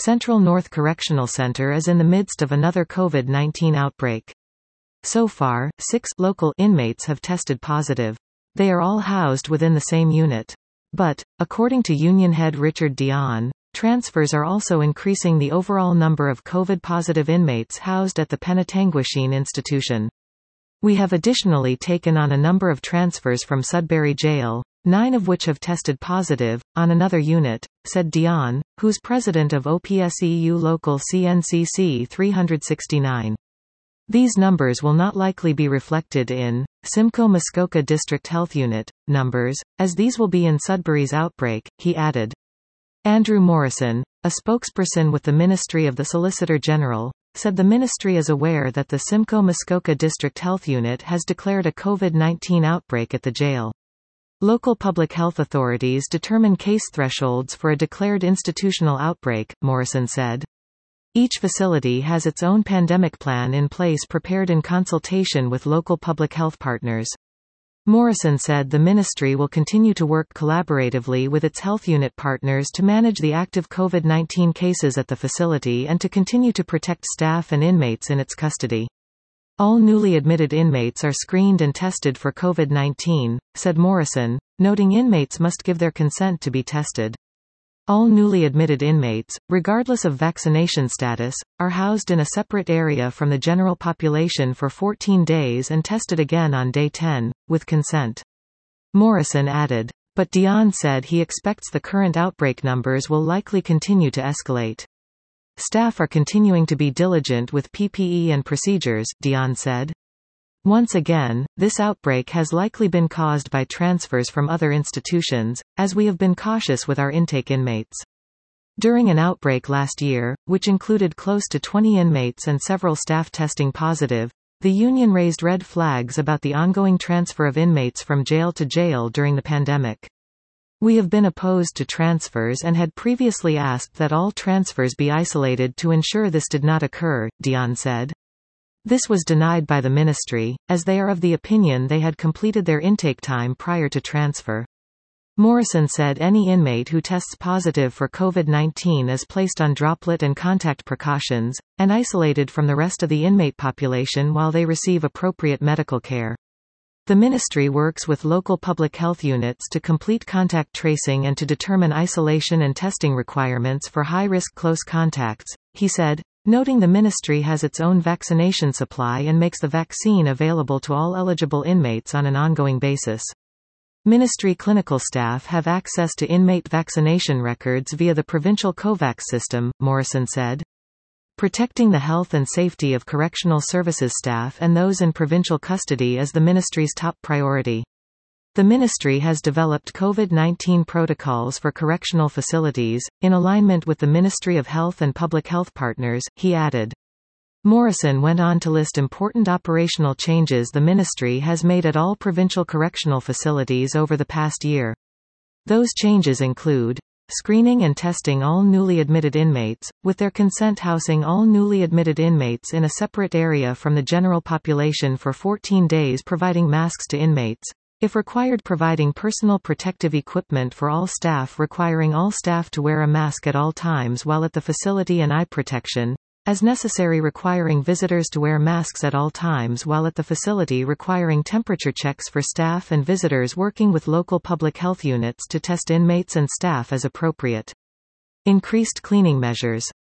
Central North Correctional Center is in the midst of another COVID-19 outbreak. So far, 6 local inmates have tested positive. They are all housed within the same unit. But, according to union head Richard Dionne, transfers are also increasing the overall number of COVID-positive inmates housed at the Penetanguishene institution. We have additionally taken on a number of transfers from Sudbury Jail, 9 of which have tested positive, on another unit, said Dionne, who's president of OPSEU Local CNCC 369. These numbers will not likely be reflected in Simcoe Muskoka District Health Unit numbers, as these will be in Sudbury's outbreak, he added. Andrew Morrison, a spokesperson with the Ministry of the Solicitor General, said the ministry is aware that the Simcoe Muskoka District Health Unit has declared a COVID-19 outbreak at the jail. Local public health authorities determine case thresholds for a declared institutional outbreak, Morrison said. Each facility has its own pandemic plan in place prepared in consultation with local public health partners. Morrison said the ministry will continue to work collaboratively with its health unit partners to manage the active COVID-19 cases at the facility and to continue to protect staff and inmates in its custody. All newly admitted inmates are screened and tested for COVID-19, said Morrison, noting inmates must give their consent to be tested. All newly admitted inmates, regardless of vaccination status, are housed in a separate area from the general population for 14 days and tested again on day 10, with consent. Morrison added. But Dionne said he expects the current outbreak numbers will likely continue to escalate. Staff are continuing to be diligent with PPE and procedures, Dionne said. Once again, this outbreak has likely been caused by transfers from other institutions, as we have been cautious with our intake inmates. During an outbreak last year, which included close to 20 inmates and several staff testing positive, the union raised red flags about the ongoing transfer of inmates from jail to jail during the pandemic. We have been opposed to transfers and had previously asked that all transfers be isolated to ensure this did not occur, Dionne said. This was denied by the ministry, as they are of the opinion they had completed their intake time prior to transfer. Morrison said any inmate who tests positive for COVID-19 is placed on droplet and contact precautions, and isolated from the rest of the inmate population while they receive appropriate medical care. The ministry works with local public health units to complete contact tracing and to determine isolation and testing requirements for high-risk close contacts, he said, noting the ministry has its own vaccination supply and makes the vaccine available to all eligible inmates on an ongoing basis. Ministry clinical staff have access to inmate vaccination records via the provincial COVAX system, Morrison said. Protecting the health and safety of correctional services staff and those in provincial custody is the ministry's top priority. The ministry has developed COVID-19 protocols for correctional facilities, in alignment with the Ministry of Health and Public Health partners, he added. Morrison went on to list important operational changes the ministry has made at all provincial correctional facilities over the past year. Those changes include screening and testing all newly admitted inmates, with their consent housing all newly admitted inmates in a separate area from the general population for 14 days, providing masks to inmates. If required, providing personal protective equipment for all staff, requiring all staff to wear a mask at all times while at the facility and eye protection, as necessary, requiring visitors to wear masks at all times while at the facility, requiring temperature checks for staff and visitors, working with local public health units to test inmates and staff as appropriate. Increased cleaning measures.